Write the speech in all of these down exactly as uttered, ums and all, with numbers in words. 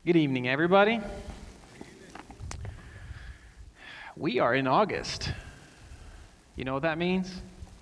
Good evening, everybody. We are in August. You know what that means?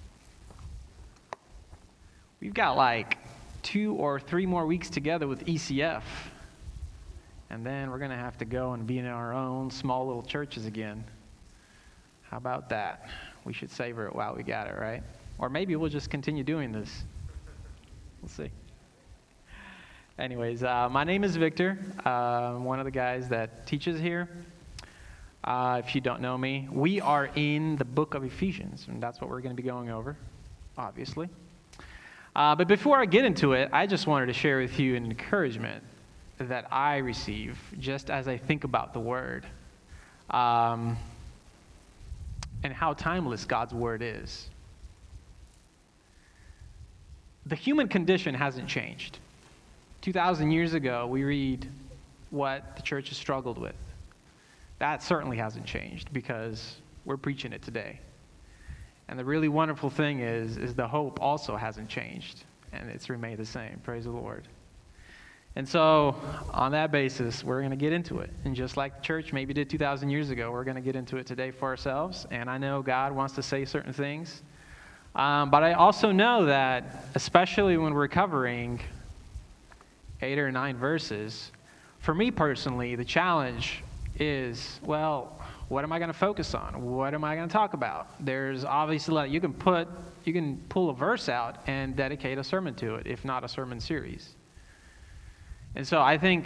We've got like two or three more weeks together with E C F. And then we're going to have to go and be in our own small little churches again. How about that? We should savor it while we got it, right? Or maybe we'll just continue doing this. We'll see. Anyways, uh, my name is Victor. Uh, I'm one of the guys that teaches here. Uh, if you don't know me, we are in the book of Ephesians, and that's what we're going to be going over, obviously. Uh, but before I get into it, I just wanted to share with you an encouragement that I receive just as I think about the Word um, and how timeless God's Word is. The human condition hasn't changed. two thousand years ago, we read what the church has struggled with. That certainly hasn't changed because we're preaching it today. And the really wonderful thing is, is the hope also hasn't changed, and it's remained the same. Praise the Lord. And so, on that basis, we're going to get into it. And just like the church maybe did two thousand years ago, we're going to get into it today for ourselves. And I know God wants to say certain things. Um, but I also know that, especially when we're covering eight or nine verses, for me personally, the challenge is, well, what am I going to focus on? What am I going to talk about? There's obviously a lot. You can put, you can pull a verse out and dedicate a sermon to it, if not a sermon series. And so I think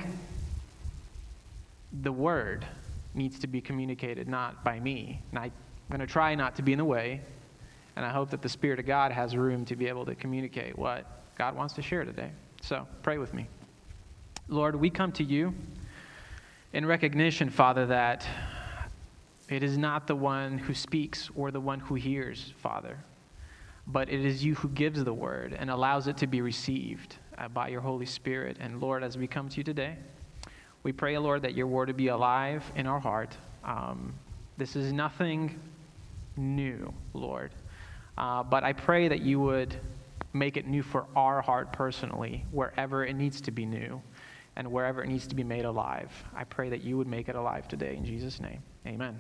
the word needs to be communicated not by me. And I'm going to try not to be in the way, and I hope that the Spirit of God has room to be able to communicate what God wants to share today. So pray with me. Lord, we come to you in recognition, Father, that it is not the one who speaks or the one who hears, Father, but it is you who gives the word and allows it to be received uh, by your Holy Spirit. And Lord, as we come to you today, we pray, Lord, that your word would be alive in our heart. Um, this is nothing new, Lord, uh, but I pray that you would make it new for our heart personally, wherever it needs to be new. And wherever it needs to be made alive. I pray that you would make it alive today. In Jesus' name, amen.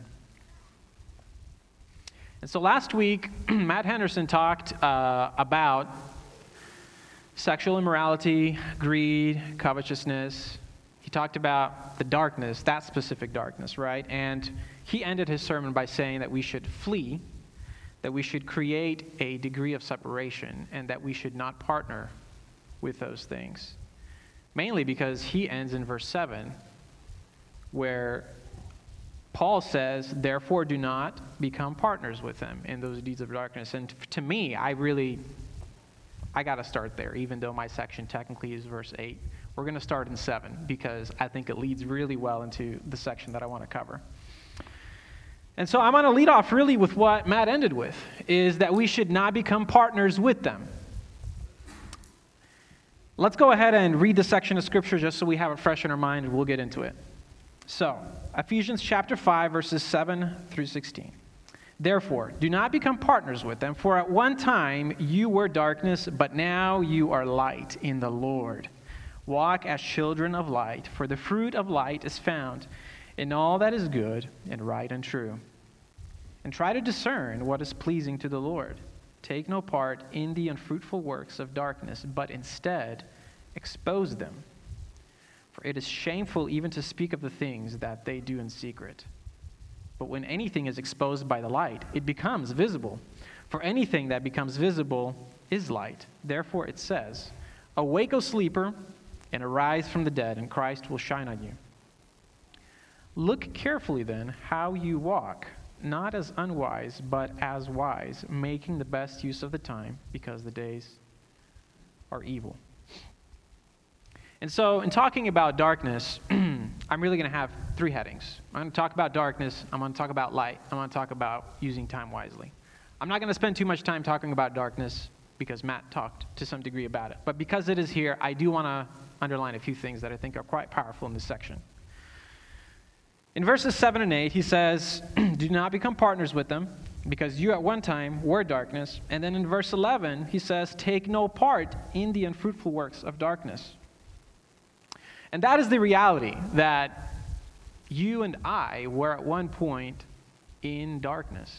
And so last week, Matt Henderson talked uh, about sexual immorality, greed, covetousness. He talked about the darkness, that specific darkness, right? And he ended his sermon by saying that we should flee, that we should create a degree of separation, and that we should not partner with those things. Mainly because he ends in verse seven, where Paul says, therefore do not become partners with them in those deeds of darkness. And to me, I really, I got to start there, even though my section technically is verse eight. We're going to start in seven, because I think it leads really well into the section that I want to cover. And so I'm going to lead off really with what Matt ended with, is that we should not become partners with them. Let's go ahead and read the section of Scripture just so we have it fresh in our mind, and we'll get into it. So, Ephesians chapter five, verses seven through sixteen. Therefore, do not become partners with them, for at one time you were darkness, but now you are light in the Lord. Walk as children of light, for the fruit of light is found in all that is good and right and true. And try to discern what is pleasing to the Lord. Take no part in the unfruitful works of darkness, but instead expose them. For it is shameful even to speak of the things that they do in secret. But when anything is exposed by the light, it becomes visible. For anything that becomes visible is light. Therefore it says, awake, O sleeper, and arise from the dead, and Christ will shine on you. Look carefully then how you walk, not as unwise, but as wise, making the best use of the time, because the days are evil. And so, in talking about darkness, I'm really going to have three headings. I'm going to talk about darkness, I'm going to talk about light, I'm going to talk about using time wisely. I'm not going to spend too much time talking about darkness, because Matt talked to some degree about it. But because it is here, I do want to underline a few things that I think are quite powerful in this section. In verses seven and eight, he says, do not become partners with them, because you at one time were darkness. And then in verse eleven, he says, take no part in the unfruitful works of darkness. And that is the reality, that you and I were at one point in darkness.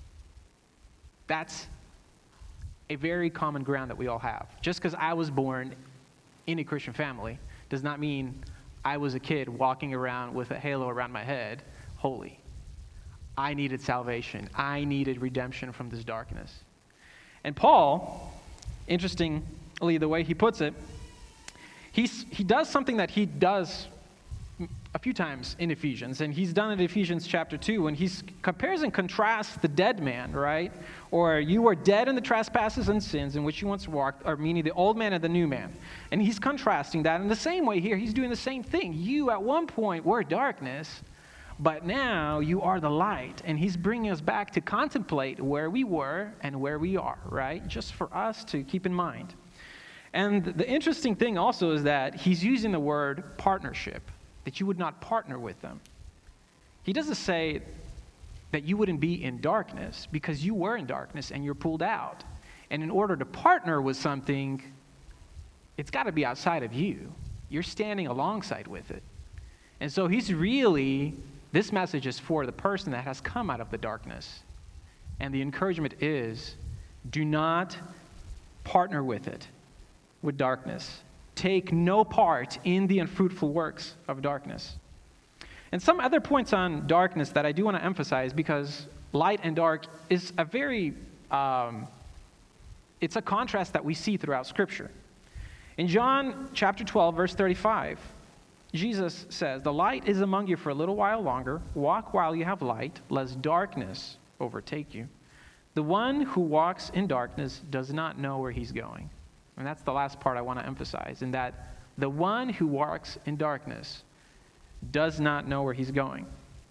That's a very common ground that we all have. Just because I was born in a Christian family does not mean I was a kid walking around with a halo around my head, holy. I needed salvation. I needed redemption from this darkness. And Paul, interestingly, the way he puts it, he's, he does something that he does a few times in Ephesians, and he's done it in Ephesians chapter two, when he compares and contrasts the dead man, right? Or you were dead in the trespasses and sins in which you once walked, or meaning the old man and the new man. And he's contrasting that in the same way here. He's doing the same thing. You at one point were darkness, but now you are the light. And he's bringing us back to contemplate where we were and where we are, right? Just for us to keep in mind. And the interesting thing also is that he's using the word partnership, that you would not partner with them. He doesn't say that you wouldn't be in darkness, because you were in darkness and you're pulled out. And in order to partner with something, it's got to be outside of you. You're standing alongside with it. And so he's really, this message is for the person that has come out of the darkness. And the encouragement is, do not partner with it, with darkness. Take no part in the unfruitful works of darkness. And some other points on darkness that I do want to emphasize, because light and dark is a very, um, it's a contrast that we see throughout Scripture. In John chapter twelve, verse thirty-five, Jesus says, "The light is among you for a little while longer. Walk while you have light, lest darkness overtake you. The one who walks in darkness does not know where he's going." And that's the last part I want to emphasize, in that the one who walks in darkness does not know where he's going.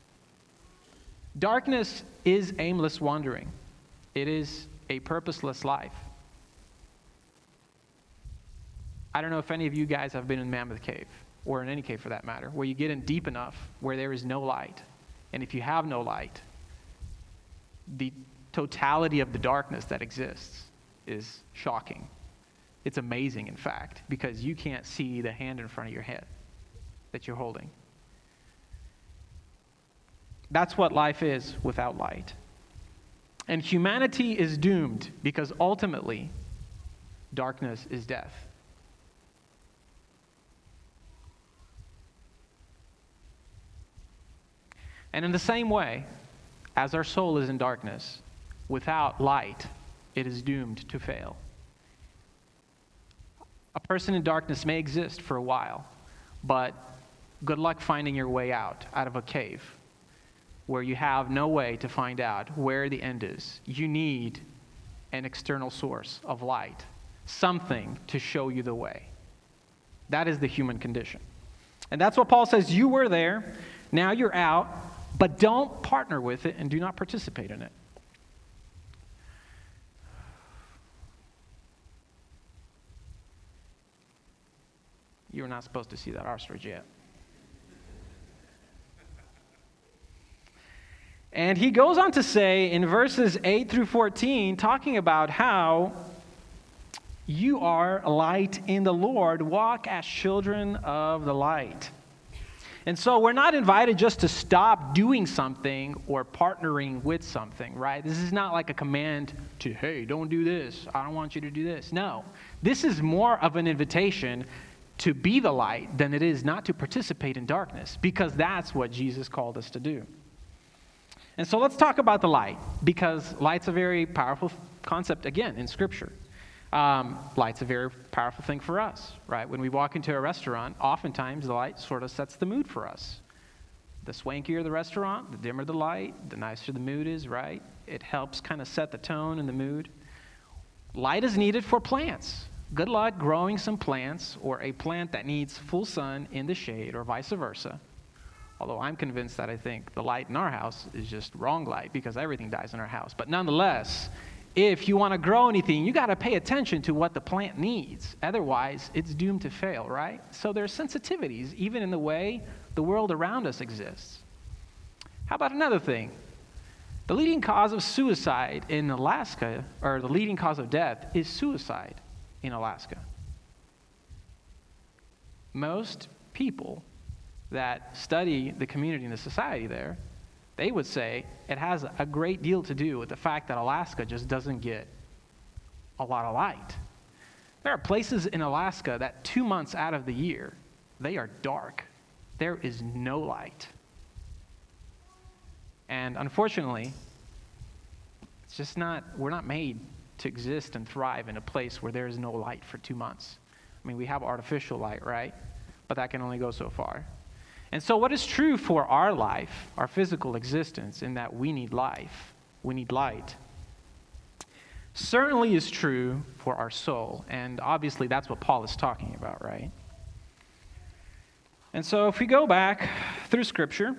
Darkness is aimless wandering. It is a purposeless life. I don't know if any of you guys have been in Mammoth Cave, or in any cave for that matter, where you get in deep enough where there is no light. And if you have no light, the totality of the darkness that exists is shocking. It's amazing, in fact, because you can't see the hand in front of your head that you're holding. That's what life is without light. And humanity is doomed because ultimately, darkness is death. And in the same way, as our soul is in darkness, without light, it is doomed to fail. A person in darkness may exist for a while, but good luck finding your way out, out of a cave where you have no way to find out where the end is. You need an external source of light, something to show you the way. That is the human condition. And that's what Paul says. You were there, now you're out, but don't partner with it and do not participate in it. You were not supposed to see that ostrich yet. And he goes on to say in verses eight through fourteen, talking about how you are light in the Lord, walk as children of the light. And so we're not invited just to stop doing something or partnering with something, right? This is not like a command to, hey, don't do this. I don't want you to do this. No, this is more of an invitation to be the light than it is not to participate in darkness, because that's what Jesus called us to do. And so let's talk about the light, because light's a very powerful concept, again, in Scripture. Um, light's a very powerful thing for us, right? When we walk into a restaurant, oftentimes the light sort of sets the mood for us. The swankier the restaurant, the dimmer the light, the nicer the mood is, right? It helps kind of set the tone and the mood. Light is needed for plants. Good luck growing some plants, or a plant that needs full sun in the shade, or vice versa. Although I'm convinced that I think the light in our house is just wrong light, because everything dies in our house. But nonetheless, if you want to grow anything, you got to pay attention to what the plant needs. Otherwise, it's doomed to fail, right? So there's sensitivities, even in the way the world around us exists. How about another thing? The leading cause of suicide in Alaska, or the leading cause of death, is suicide in Alaska. Most people that study the community and the society there, they would say it has a great deal to do with the fact that Alaska just doesn't get a lot of light. There are places in Alaska that two months out of the year, they are dark. There is no light. And unfortunately, it's just not, we're not made to exist and thrive in a place where there is no light for two months. I mean, we have artificial light, right? But that can only go so far. And so what is true for our life, our physical existence, in that we need life, we need light, certainly is true for our soul. And obviously that's what Paul is talking about, right? And so if we go back through Scripture,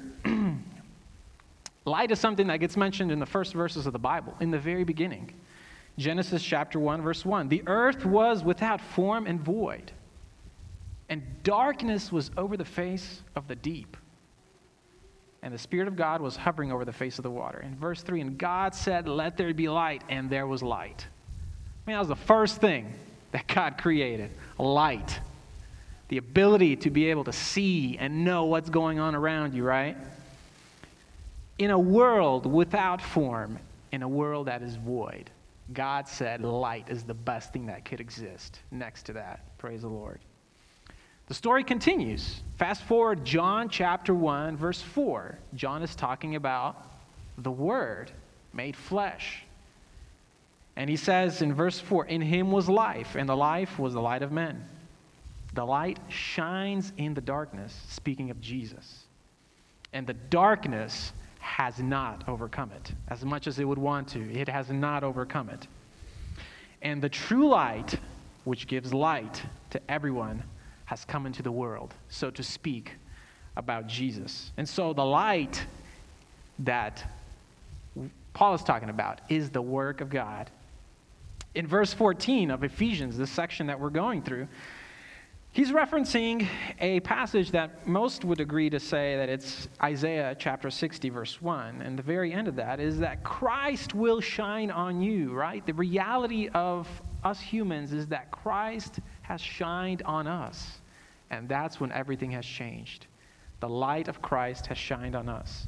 light is something that gets mentioned in the first verses of the Bible, in the very beginning. Genesis chapter one, verse one. The earth was without form and void, and darkness was over the face of the deep. And the Spirit of God was hovering over the face of the water. In verse three, and God said, let there be light, and there was light. I mean, that was the first thing that God created, light. The ability to be able to see and know what's going on around you, right? In a world without form, in a world that is void, God said light is the best thing that could exist next to that. Praise the Lord. The story continues. Fast forward, John chapter one, verse four. John is talking about the Word made flesh. And he says in verse four, in him was life, and the life was the light of men. The light shines in the darkness, speaking of Jesus. And the darkness has not overcome it. As much as it would want to, it has not overcome it. And the true light, which gives light to everyone, has come into the world, so to speak, about Jesus. And so the light that Paul is talking about is the work of God. In verse fourteen of Ephesians, this section that we're going through, he's referencing a passage that most would agree to say that it's Isaiah chapter sixty, verse one. And the very end of that is that Christ will shine on you, right? The reality of us humans is that Christ has shined on us. And that's when everything has changed. The light of Christ has shined on us.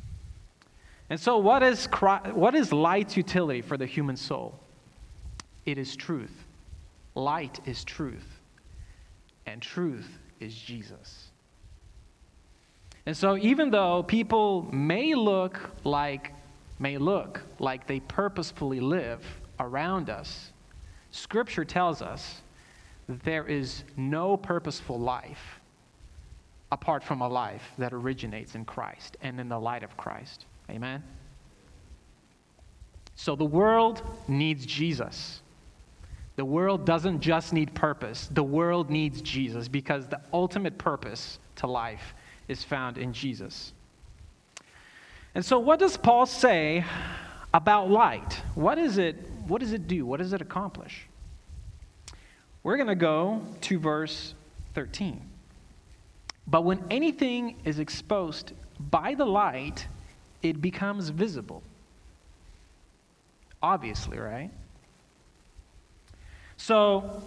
And so what is Christ, what is light's utility for the human soul? It is truth. Light is truth. And truth is Jesus. And so even though people may look like may look like they purposefully live around us, Scripture tells us that there is no purposeful life apart from a life that originates in Christ and in the light of Christ. Amen? So the world needs Jesus. The world doesn't just need purpose. The world needs Jesus because the ultimate purpose to life is found in Jesus. And so what does Paul say about light? What is it, what does it do? What does it accomplish? We're going to go to verse thirteen. But when anything is exposed by the light, it becomes visible. Obviously, right? So,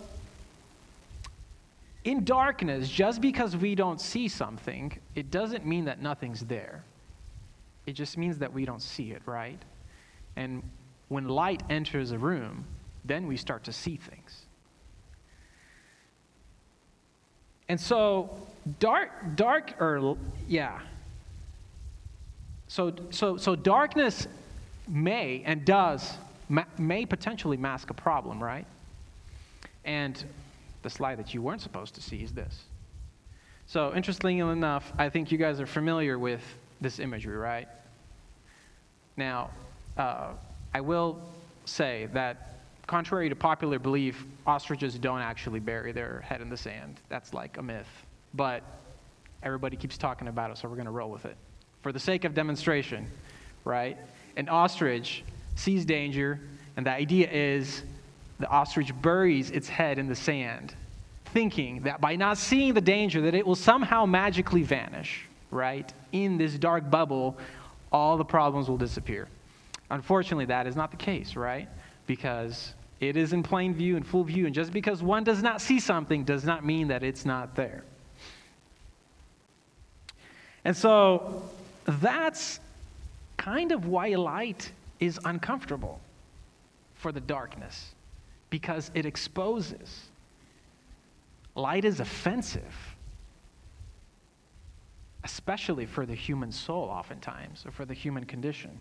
in darkness, just because we don't see something, it doesn't mean that nothing's there. It just means that we don't see it, right? And when light enters a room, then we start to see things. And so, dark, dark, or yeah. So, so, so darkness may and does ma- may potentially mask a problem, right? And the slide that you weren't supposed to see is this. So, interestingly enough, I think you guys are familiar with this imagery, right? Now, uh, I will say that, contrary to popular belief, ostriches don't actually bury their head in the sand. That's like a myth. But everybody keeps talking about it, so we're going to roll with it. For the sake of demonstration, right? An ostrich sees danger, and the idea is the ostrich buries its head in the sand, thinking that by not seeing the danger, that it will somehow magically vanish, right? In this dark bubble, all the problems will disappear. Unfortunately, that is not the case, right? Because it is in plain view, in full view, and just because one does not see something does not mean that it's not there. And so that's kind of why light is uncomfortable for the darkness, because it exposes. Light is offensive, especially for the human soul oftentimes, or for the human condition.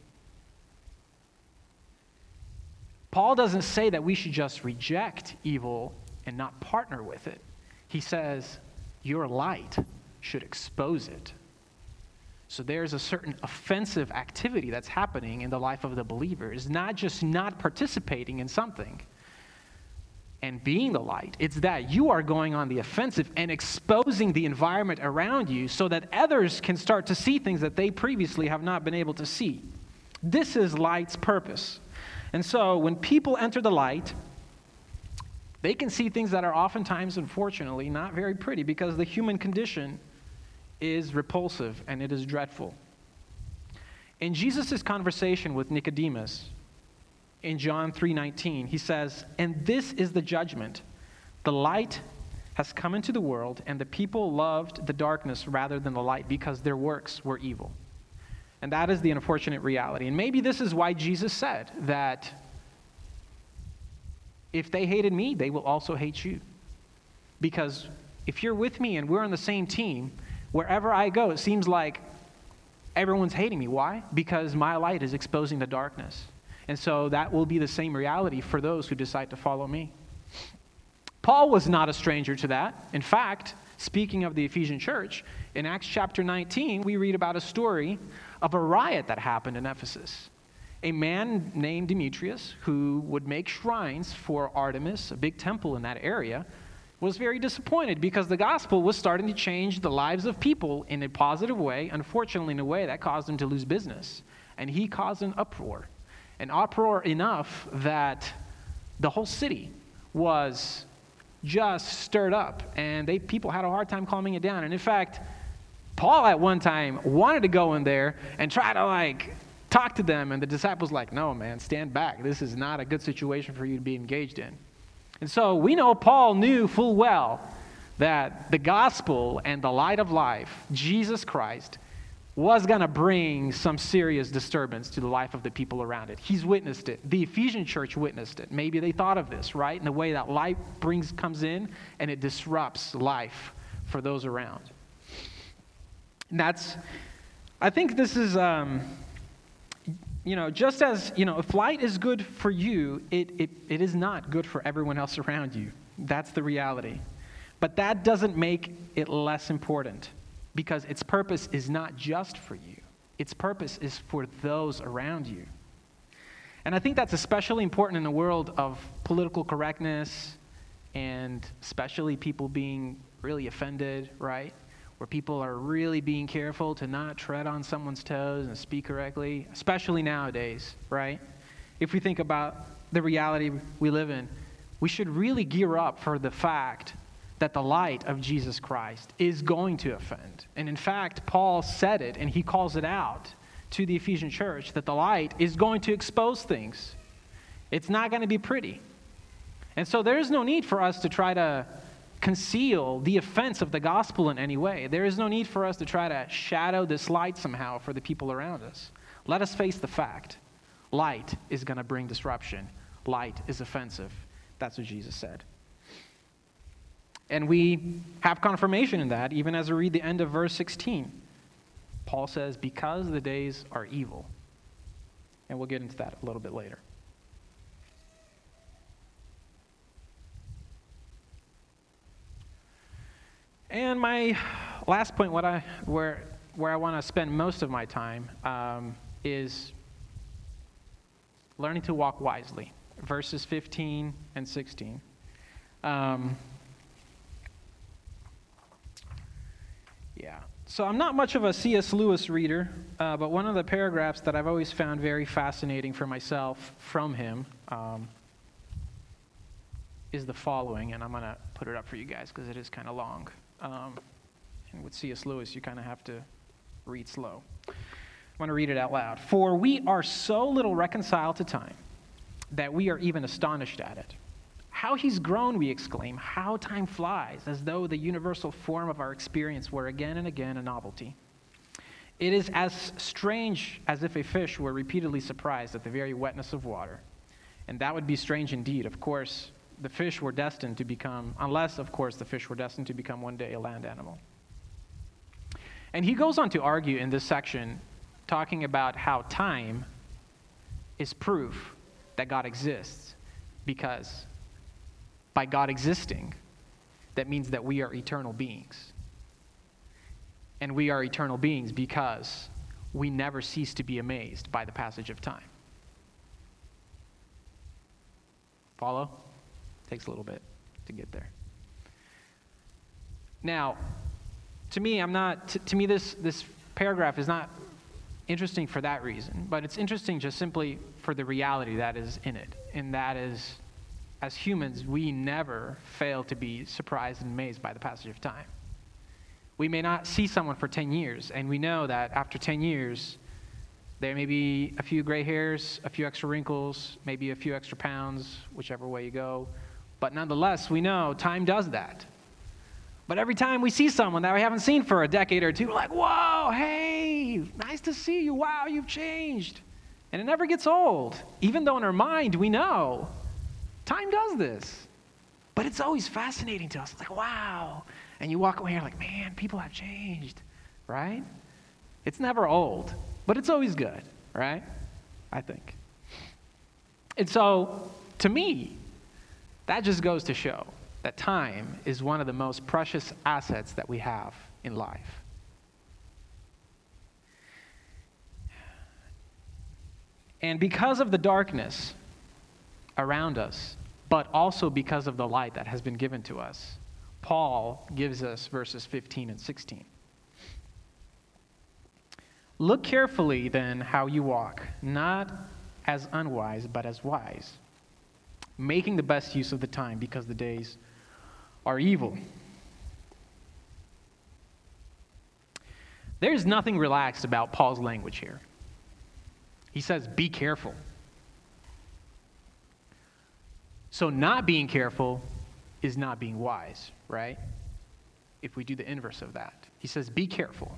Paul doesn't say that we should just reject evil and not partner with it. He says your light should expose it. So there's a certain offensive activity that's happening in the life of the believer. It's not just not participating in something and being the light. It's that you are going on the offensive and exposing the environment around you so that others can start to see things that they previously have not been able to see. This is light's purpose. And so when people enter the light, they can see things that are oftentimes, unfortunately, not very pretty, because the human condition is repulsive and it is dreadful. In Jesus' conversation with Nicodemus in John three nineteen, he says, "And this is the judgment. The light has come into the world, and the people loved the darkness rather than the light because their works were evil." And that is the unfortunate reality. And maybe this is why Jesus said that if they hated me, they will also hate you. Because if you're with me and we're on the same team, wherever I go, it seems like everyone's hating me. Why? Because my light is exposing the darkness. And so that will be the same reality for those who decide to follow me. Paul was not a stranger to that. In fact, speaking of the Ephesian church, in Acts chapter nineteen, we read about a story of a riot that happened in Ephesus. A man named Demetrius, who would make shrines for Artemis, a big temple in that area, was very disappointed because the gospel was starting to change the lives of people in a positive way, unfortunately in a way that caused him to lose business. And he caused an uproar, an uproar enough that the whole city was just stirred up, and they people had a hard time calming it down. And in fact, Paul at one time wanted to go in there and try to like talk to them, and the disciples like, "No, man, stand back. This is not a good situation for you to be engaged in." And so we know Paul knew full well that the gospel and the light of life, Jesus Christ, was going to bring some serious disturbance to the life of the people around it. He's witnessed it. The Ephesian church witnessed it. Maybe they thought of this, right? In the way that light brings comes in and it disrupts life for those around. And that's, I think this is, um, you know, just as, you know, if light is good for you, it, it, it is not good for everyone else around you. That's the reality. But that doesn't make it less important, because its purpose is not just for you. Its purpose is for those around you. And I think that's especially important in the world of political correctness, and especially people being really offended, right? Where people are really being careful to not tread on someone's toes and speak correctly, especially nowadays, right? If we think about the reality we live in, we should really gear up for the fact that the light of Jesus Christ is going to offend. And in fact, Paul said it, and he calls it out to the Ephesian church, that the light is going to expose things. It's not going to be pretty. And so there is no need for us to try to conceal the offense of the gospel in any way. There is no need for us to try to shadow this light somehow for the people around us. Let us face the fact. Light is going to bring disruption. Light is offensive. That's what Jesus said. And we have confirmation in that, even as we read the end of verse sixteen. Paul says, because the days are evil. And we'll get into that a little bit later. And my last point, what I where where I want to spend most of my time, um, is learning to walk wisely. Verses fifteen and sixteen. Um, yeah. So I'm not much of a C S Lewis reader, uh, but one of the paragraphs that I've always found very fascinating for myself from him um, is the following, and I'm going to put it up for you guys because it is kind of long. Um, and with C S Lewis, you kind of have to read slow. I'm going to read it out loud. For we are so little reconciled to time that we are even astonished at it. How he's grown, we exclaim. How time flies, as though the universal form of our experience were again and again a novelty. It is as strange as if a fish were repeatedly surprised at the very wetness of water. And that would be strange indeed. Of course, the fish were destined to become, unless, of course, the fish were destined to become one day a land animal. And he goes on to argue in this section, talking about how time is proof that God exists, because by God existing, that means that we are eternal beings. And we are eternal beings because we never cease to be amazed by the passage of time. Follow? Takes a little bit to get there. Now, to me, I'm not. To, to me, this this paragraph is not interesting for that reason, but it's interesting just simply for the reality that is in it, and that is, as humans, we never fail to be surprised and amazed by the passage of time. We may not see someone for ten years, and we know that after ten years, there may be a few gray hairs, a few extra wrinkles, maybe a few extra pounds, whichever way you go. But nonetheless, we know time does that. But every time we see someone that we haven't seen for a decade or two, we're like, whoa, hey, nice to see you. Wow, you've changed. And it never gets old, even though in our mind we know time does this. But it's always fascinating to us. It's like, wow. And you walk away and you're like, man, people have changed, right? It's never old, but it's always good, right? I think. And so, to me, that just goes to show that time is one of the most precious assets that we have in life. And because of the darkness around us, but also because of the light that has been given to us, Paul gives us verses fifteen and sixteen. Look carefully then how you walk, not as unwise, but as wise, making the best use of the time because the days are evil. There's nothing relaxed about Paul's language here. He says, be careful. So not being careful is not being wise, right? If we do the inverse of that. He says, be careful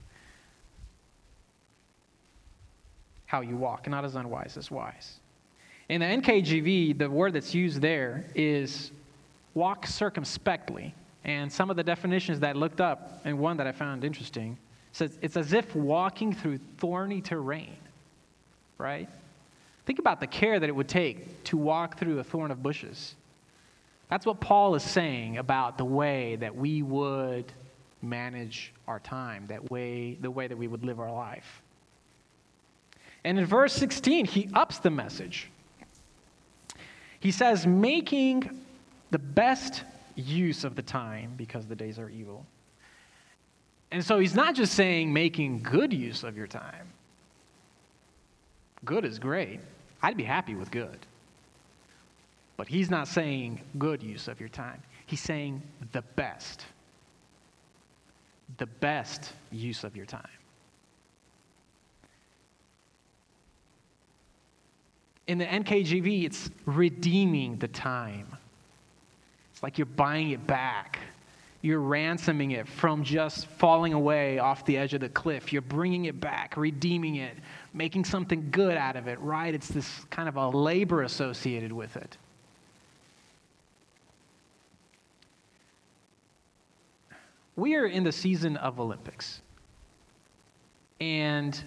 how you walk, not as unwise as wise. In the N K J V, the word that's used there is walk circumspectly. And some of the definitions that I looked up, and one that I found interesting, says it's as if walking through thorny terrain, right? Think about the care that it would take to walk through a thorn of bushes. That's what Paul is saying about the way that we would manage our time, that way, the way that we would live our life. And in verse sixteen, he ups the message. He says, making the best use of the time because the days are evil. And so he's not just saying making good use of your time. Good is great. I'd be happy with good. But he's not saying good use of your time. He's saying the best. The best use of your time. In the N K J V, it's redeeming the time. It's like you're buying it back. You're ransoming it from just falling away off the edge of the cliff. You're bringing it back, redeeming it, making something good out of it, right? It's this kind of a labor associated with it. We are in the season of Olympics. And,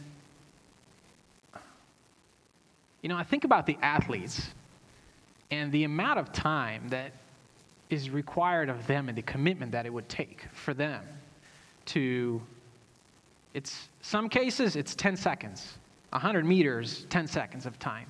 you know, I think about the athletes and the amount of time that is required of them and the commitment that it would take for them to, it's, some cases, it's ten seconds. one hundred meters, ten seconds of time.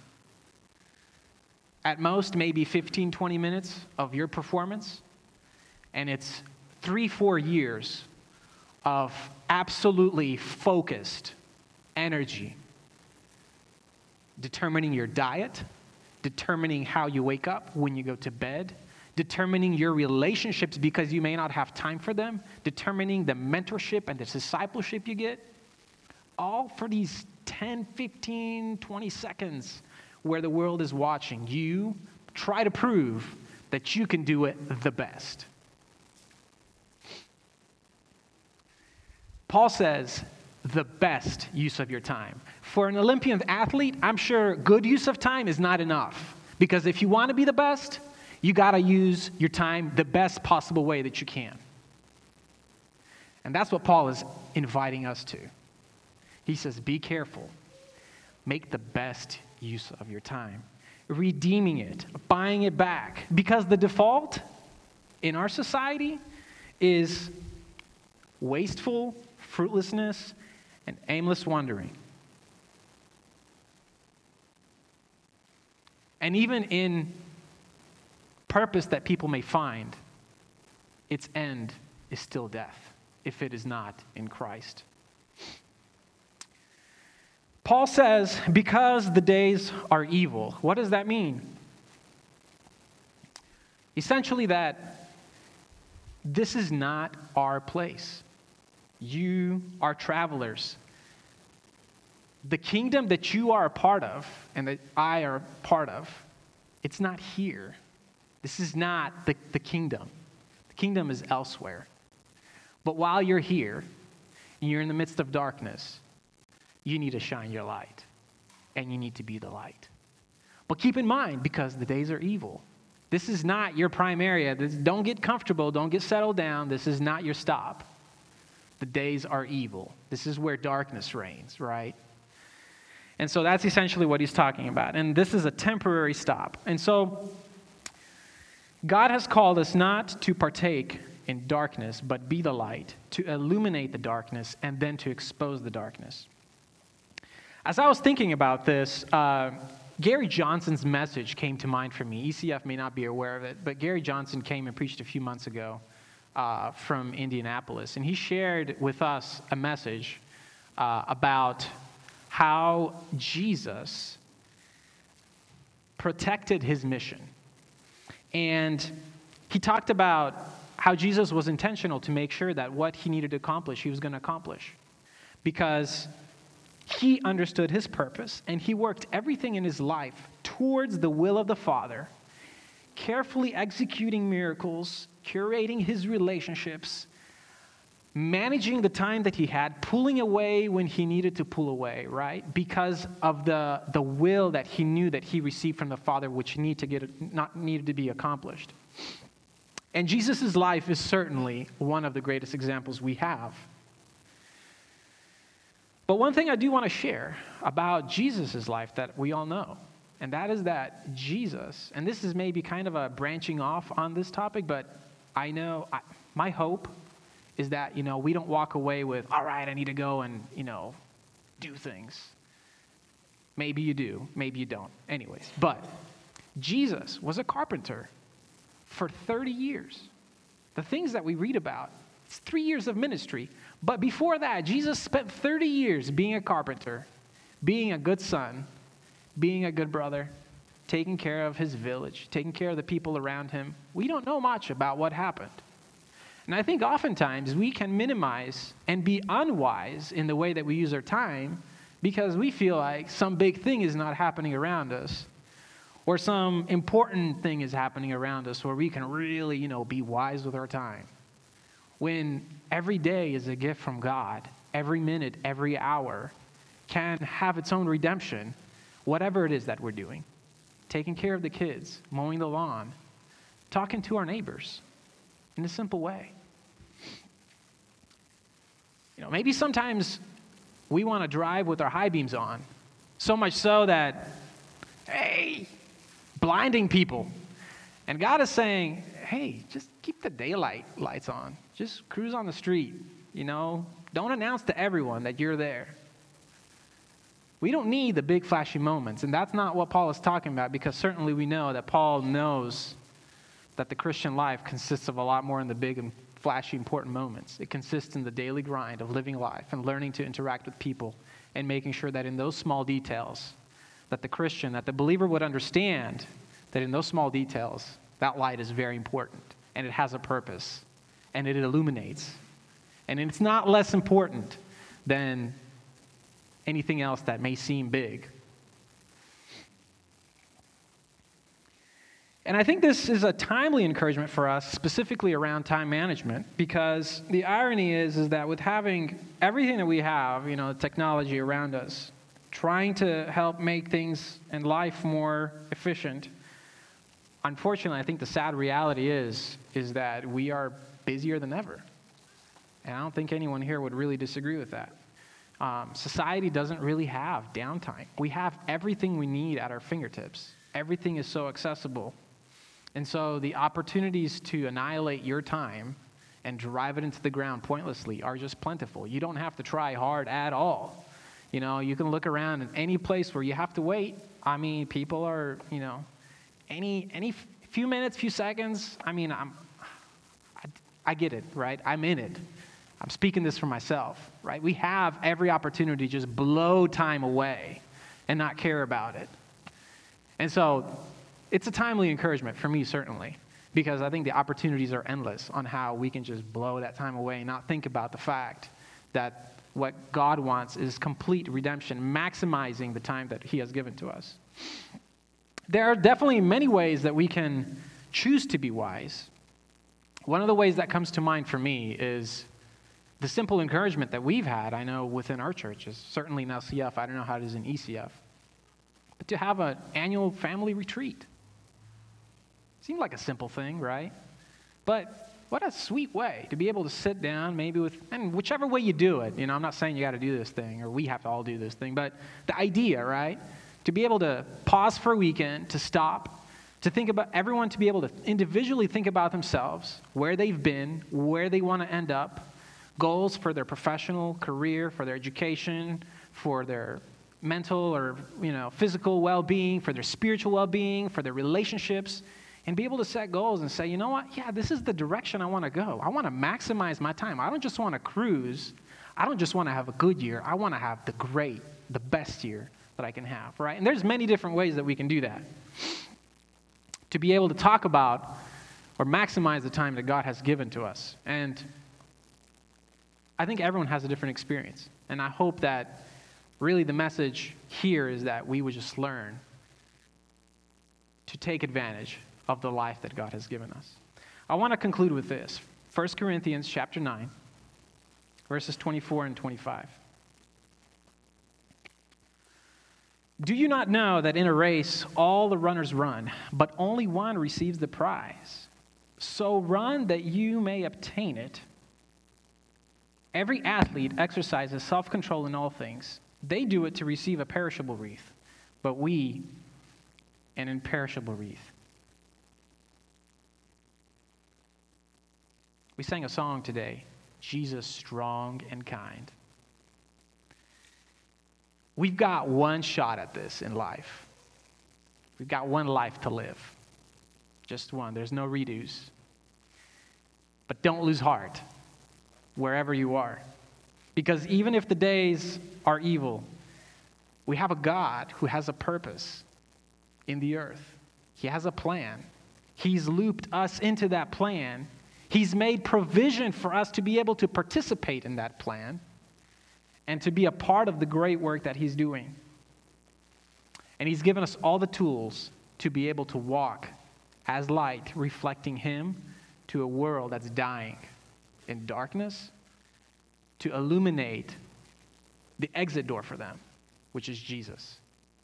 At most, maybe fifteen, twenty minutes of your performance. And it's three, four years of absolutely focused energy. Determining your diet, determining how you wake up when you go to bed, determining your relationships because you may not have time for them, determining the mentorship and the discipleship you get, all for these ten, fifteen, twenty seconds where the world is watching you try to prove that you can do it the best. Paul says, the best use of your time. For an Olympian athlete, I'm sure good use of time is not enough. Because if you want to be the best, you got to use your time the best possible way that you can. And that's what Paul is inviting us to. He says, be careful. Make the best use of your time. Redeeming it, buying it back. Because the default in our society is wasteful fruitlessness and aimless wandering. And even in purpose that people may find, its end is still death, if it is not in Christ. Paul says, because the days are evil. What does that mean? Essentially that this is not our place. You are travelers. The kingdom that you are a part of and that I are a part of, it's not here. This is not the, the kingdom. The kingdom is elsewhere. But while you're here and you're in the midst of darkness, you need to shine your light, and you need to be the light. But keep in mind, because the days are evil. This is not your prime area. This, don't get comfortable. Don't get settled down. This is not your stop. The days are evil. This is where darkness reigns, right? And so that's essentially what he's talking about. And this is a temporary stop. And so God has called us not to partake in darkness, but be the light, to illuminate the darkness, and then to expose the darkness. As I was thinking about this, uh, Gary Johnson's message came to mind for me. E C F may not be aware of it, but Gary Johnson came and preached a few months ago uh, from Indianapolis, and he shared with us a message uh, about how Jesus protected his mission. And he talked about how Jesus was intentional to make sure that what he needed to accomplish, he was going to accomplish. Because he understood his purpose, and he worked everything in his life towards the will of the Father, carefully executing miracles, curating his relationships, managing the time that he had, pulling away when he needed to pull away, right? Because of the, the will that he knew that he received from the Father, which need to get, not needed to be accomplished. And Jesus' life is certainly one of the greatest examples we have. But one thing I do want to share about Jesus' life that we all know, and that is that Jesus, and this is maybe kind of a branching off on this topic, but I know, I, my hope is that, you know, we don't walk away with, all right, I need to go and, you know, do things. Maybe you do, maybe you don't. Anyways, but Jesus was a carpenter for thirty years. The things that we read about, it's three years of ministry. But before that, Jesus spent thirty years being a carpenter, being a good son, being a good brother, taking care of his village, taking care of the people around him. We don't know much about what happened. And I think oftentimes we can minimize and be unwise in the way that we use our time because we feel like some big thing is not happening around us, or some important thing is happening around us where we can really, you know, be wise with our time. When every day is a gift from God, every minute, every hour can have its own redemption, whatever it is that we're doing. Taking care of the kids, mowing the lawn, talking to our neighbors in a simple way. You know, maybe sometimes we want to drive with our high beams on, so much so that, hey, blinding people. And God is saying, hey, just keep the daylight lights on. Just cruise on the street, you know. Don't announce to everyone that you're there. We don't need the big flashy moments, and that's not what Paul is talking about, because certainly we know that Paul knows that the Christian life consists of a lot more than the big and flashy important moments. It consists in the daily grind of living life and learning to interact with people and making sure that in those small details that the Christian, that the believer would understand that in those small details, that light is very important and it has a purpose and it illuminates. And it's not less important than anything else that may seem big. And I think this is a timely encouragement for us, specifically around time management, because the irony is, is that with having everything that we have, you know, technology around us, trying to help make things and life more efficient, unfortunately, I think the sad reality is, is that we are busier than ever. And I don't think anyone here would really disagree with that. Um, society doesn't really have downtime. We have everything we need at our fingertips. Everything is so accessible. And so the opportunities to annihilate your time and drive it into the ground pointlessly are just plentiful. You don't have to try hard at all. You know, you can look around in any place where you have to wait. I mean, people are, you know, any any few minutes, few seconds. I mean, I'm, I, I get it, right? I'm in it. I'm speaking this for myself, right? We have every opportunity to just blow time away and not care about it. And so it's a timely encouragement for me, certainly, because I think the opportunities are endless on how we can just blow that time away and not think about the fact that what God wants is complete redemption, maximizing the time that he has given to us. There are definitely many ways that we can choose to be wise. One of the ways that comes to mind for me is the simple encouragement that we've had, I know, within our churches, certainly in L C F, I don't know how it is in E C F, but to have an annual family retreat. Seems like a simple thing, right? But what a sweet way to be able to sit down maybe with, and whichever way you do it, you know, I'm not saying you got to do this thing or we have to all do this thing, but the idea, right? To be able to pause for a weekend, to stop, to think about, everyone to be able to individually think about themselves, where they've been, where they want to end up, goals for their professional career, for their education, for their mental or, you know, physical well-being, for their spiritual well-being, for their relationships, and be able to set goals and say, you know what, yeah, this is the direction I want to go. I want to maximize my time. I don't just want to cruise. I don't just want to have a good year. I want to have the great, the best year that I can have, right? And there's many different ways that we can do that. To be able to talk about or maximize the time that God has given to us. And I think everyone has a different experience. And I hope that really the message here is that we would just learn to take advantage of the life that God has given us. I want to conclude with this. First Corinthians chapter nine, verses twenty-four and twenty-five. Do you not know that in a race all the runners run, but only one receives the prize? So run that you may obtain it. Every athlete exercises self-control in all things. They do it to receive a perishable wreath, but we an imperishable wreath. We sang a song today, Jesus strong and kind. We've got one shot at this in life. We've got one life to live. Just one. There's no redos. But don't lose heart wherever you are. Because even if the days are evil, we have a God who has a purpose in the earth. He has a plan. He's looped us into that plan. He's made provision for us to be able to participate in that plan and to be a part of the great work that he's doing. And he's given us all the tools to be able to walk as light, reflecting him to a world that's dying in darkness, to illuminate the exit door for them, which is Jesus.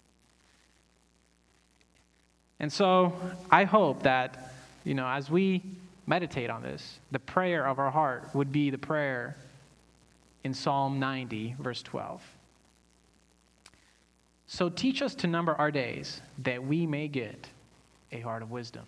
And so I hope that, you know, as we meditate on this, the prayer of our heart would be the prayer in Psalm ninety, verse twelve. So teach us to number our days, that we may get a heart of wisdom.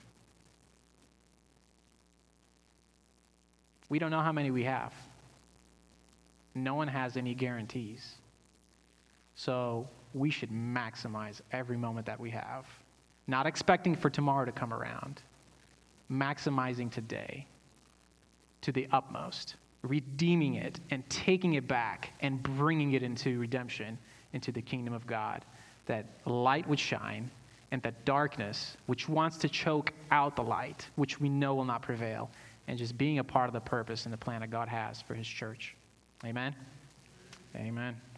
We don't know how many we have. No one has any guarantees. So we should maximize every moment that we have, not expecting for tomorrow to come around, maximizing today to the utmost, redeeming it and taking it back and bringing it into redemption, into the kingdom of God, that light would shine and that darkness, which wants to choke out the light, which we know will not prevail, and just being a part of the purpose and the plan that God has for his church. Amen? Amen.